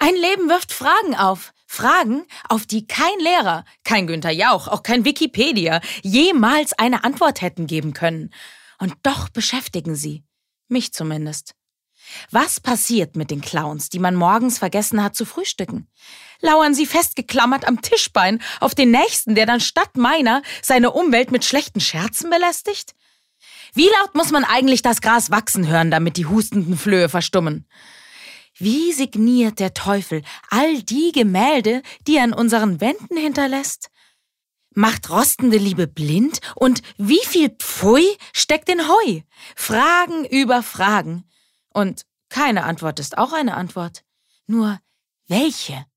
Ein Leben wirft Fragen auf. Fragen, auf die kein Lehrer, kein Günther Jauch, auch kein Wikipedia jemals eine Antwort hätten geben können. Und doch beschäftigen sie. Mich zumindest. Was passiert mit den Clowns, die man morgens vergessen hat zu frühstücken? Lauern sie festgeklammert am Tischbein auf den Nächsten, der dann statt meiner seine Umwelt mit schlechten Scherzen belästigt? Wie laut muss man eigentlich das Gras wachsen hören, damit die hustenden Flöhe verstummen? Wie signiert der Teufel all die Gemälde, die er an unseren Wänden hinterlässt? Macht rostende Liebe blind? Und wie viel Pfui steckt in Heu? Fragen über Fragen. Und keine Antwort ist auch eine Antwort. Nur welche?